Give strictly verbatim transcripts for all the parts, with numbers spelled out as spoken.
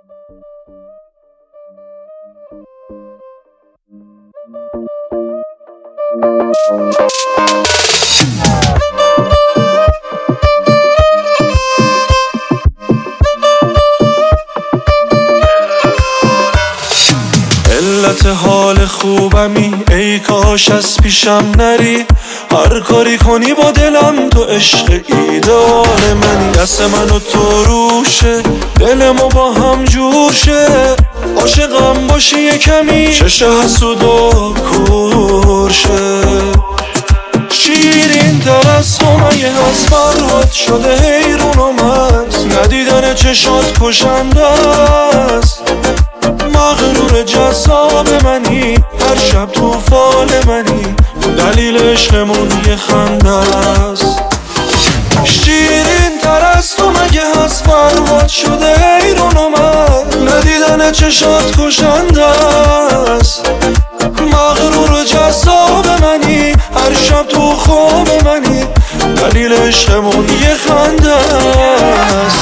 علت حال خوبمی ای کاش از پیشم نری، هر کاری کنی با دلم تو عشق ایدئال منی. دست من و تو روشه، دل ما با هم جوشه، عاشقم باشی یه کمی چش حسود و کورشه. شیرین تر از تو مگه از فرهاد شده حیرون و مست، ندیدن چشات کشنده است. مغرور جذاب منی، هر شب تو فال منی، دلیل عشقمون یه خنده است. شیرین تر از تو مگه از فرهاد شده حیرون و مست، ندیدن چشات کشنده است. مغرور جذاب منی، هر شب تو خواب منی، دلیل عشقمون یه خنده است.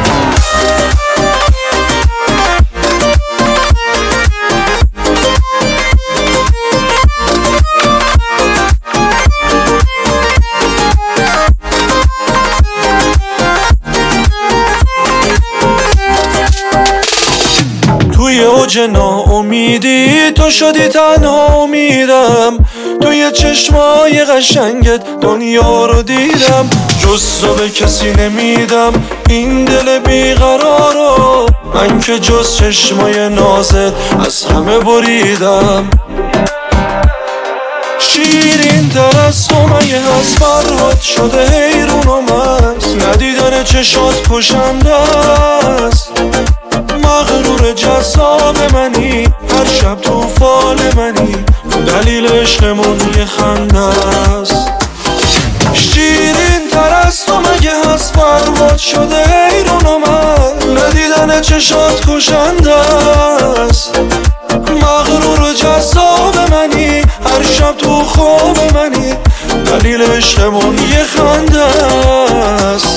توی اوج ناامیدی تو شدی تنها امیدم، توی چشمای قشنگت دنیا رو دیدم. جز تو به کسی نمیدم این دل بیقرارو، من که جز چشمای نازت از همه بریدم. شیرین تر از تو مگه از فرهاد شده حیرون و مست، ندیدن چشات کشنده است. مغرور جذاب منی، هر شب تو فال منی، دلیل عشقمون یه خنده است. شیرین تر از تو مگه از فرهاد شده حیرون و مست، ندیدن چشات کشنده است. مغرور جذاب منی، هر شب تو خواب منی، دلیل عشقمون یه خنده است.